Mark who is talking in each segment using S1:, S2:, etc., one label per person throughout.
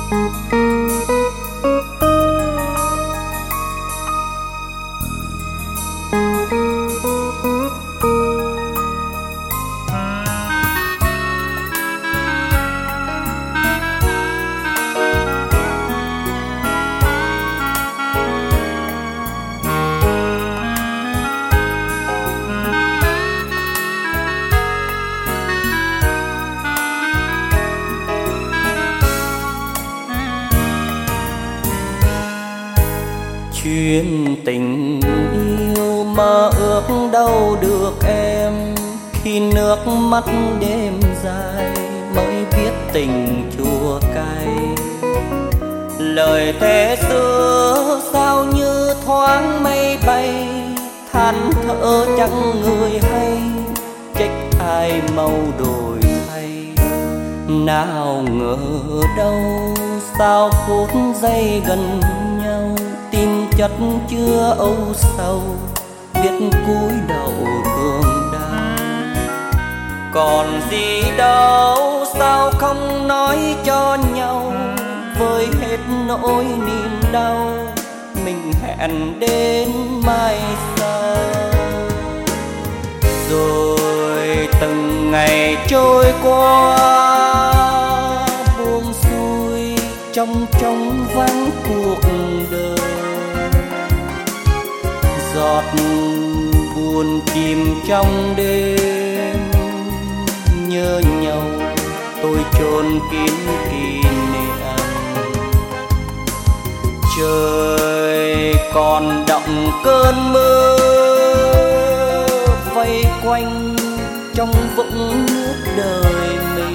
S1: Chuyện tình yêu mơ ước đâu được em, khi nước mắt đêm dài mới biết tình chua cay. Lời thề xưa sao như thoáng mây bay, than thở chẳng người hay, trách ai màu đổi thay. Nào ngờ đâu sao phút giây gần nhau, tình chất chưa âu sầu, biết cúi đầu thương đau. Còn gì đâu sao không nói cho nhau, với hết nỗi niềm đau mình hẹn đến mai sau. Rồi từng ngày trôi qua buông xuôi trong trống vắng cuộc đời. Giọt buồn chìm trong đêm nhớ nhau, tôi chôn kín kỷ niệm. Trời còn đọng cơn mưa vây quanh trong vũng nước đời mình,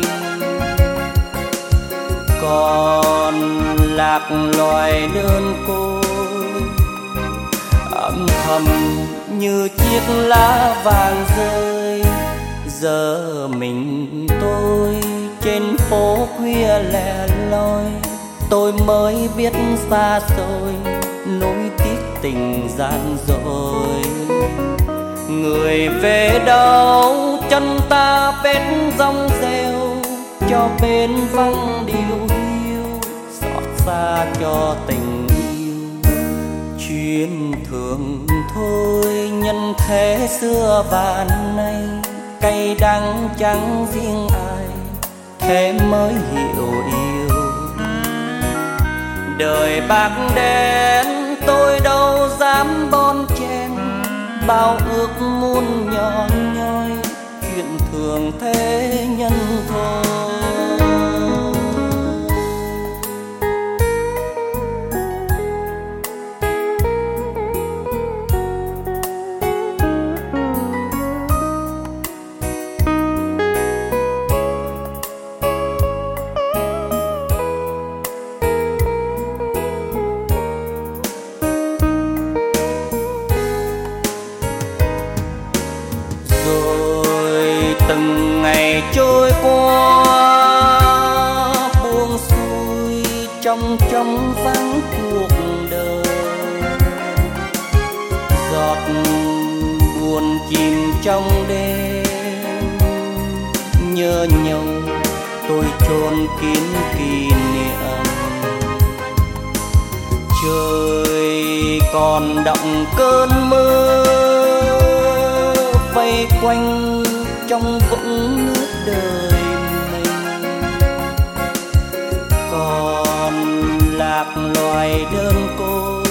S1: còn lạc loài đơn côi âm thầm như chiếc lá vàng rơi. Giờ mình tôi trên phố khuya lẻ loi, tôi mới biết xa xôi nỗi tiếc tình gian dối. Người về đâu chân ta vết rong rêu, cho bên vắng điều hiu, xót xa cho tình yêu. Chuyện thường thôi nhân thế xưa và nay, cay đắng chẳng riêng ai, thế mới hiểu yêu. Đời bạc đen tôi đâu dám bon chen, bao ước muốn nhỏ nhoi, chuyện thường thế nhân thôi. Từng ngày trôi qua buông xuôi trong trống vắng cuộc đời. Giọt buồn chìm trong đêm nhớ nhau, tôi chôn kín kỷ niệm. Trời còn đọng cơn mưa vây quanh trong vũng nước đời mình, còn lạc loài đơn côi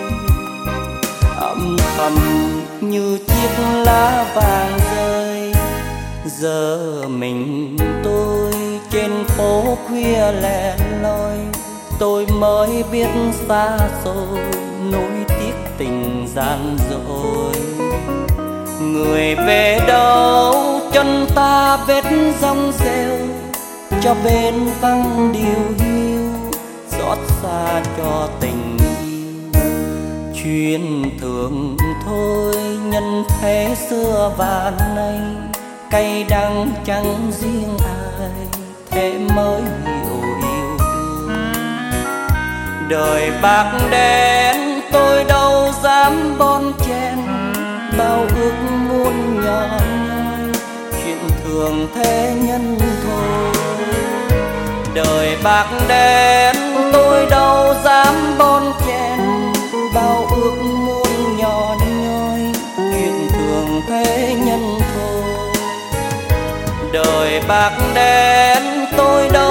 S1: âm thầm như chiếc lá vàng rơi. Giờ mình tôi trên phố khuya lẻ loi, tôi mới biết xa xôi nỗi tiếc tình gian dối. Người về đâu chân ta vết rong rêu, cho bên vắng điều hiu, xót xa cho tình yêu. Chuyện thường thôi nhân thế xưa và nay, cay đắng chẳng riêng ai, thế mới hiểu yêu đương. Đời bạc đen tôi đâu dám bon chen, bao ước muốn nhỏ nhoi, chuyện thường thế nhân thôi. Đời bạc đen tôi đâu dám bon chen bao ước muốn nhỏ nhoi, chuyện thường thế nhân thôi. Đời bạc đen tôi đâu